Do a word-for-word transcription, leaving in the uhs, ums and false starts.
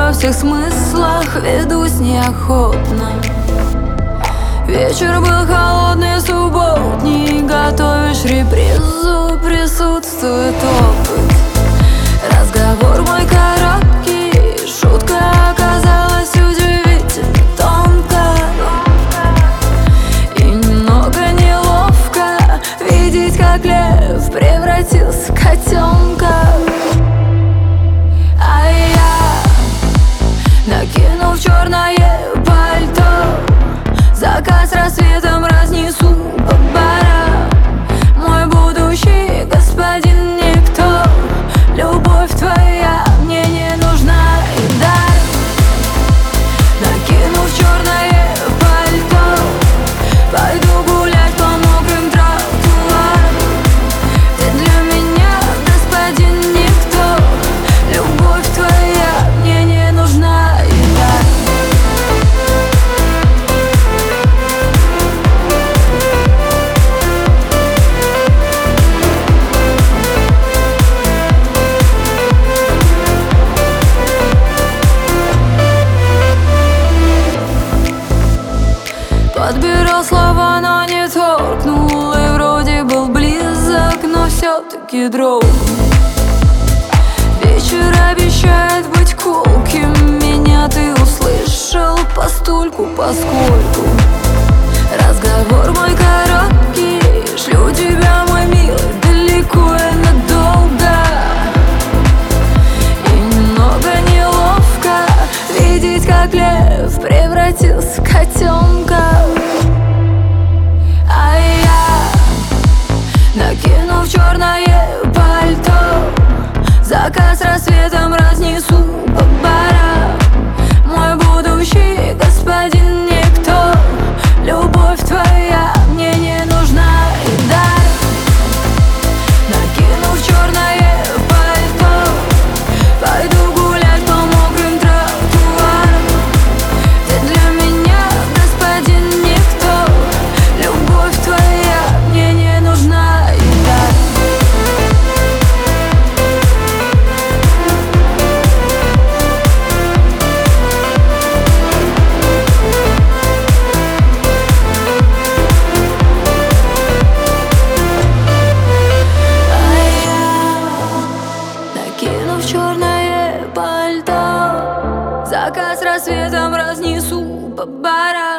во всех смыслах, ведусь неохотно. Вечер был холодный, субботний, готовишь репризу, присутствует опыт. Разговор мой короткий, шутка оказалась удивительно тонкой. И немного неловко видеть, как лев превратился в котенка. А я, накинув черное пальто, закат с рассветом разнесу по барам. Мой будущий господин никто, любовь твоя мне не нужна. И дай, накинув черное пальто, пойду гулять по мокрым тротуарам. Ты для меня, господин никто, любовь твоя мне не нужна. И дай. Подбирал слова, но не торкнул, и вроде был близок, но все-таки дрогнул. Вечер обещает быть колким, меня ты услышал постольку, поскольку разговор мой короткий, шлю тебя, мой милый, далеко и надолго. И немного неловко видеть, как лев превратился в котенка. А я, накинув черное пальто, закат с рассветом разнесу по барам. Мой будущий господин никто, любовь твоя мне не нужна. И дай, накинув черное пальто, пойду гулять по мокрым тротуарам. Ты для меня, господин никто, любовь твоя мне не нужна. И дай. Накинув черное пальто, закат с рассветом разнесу по барам.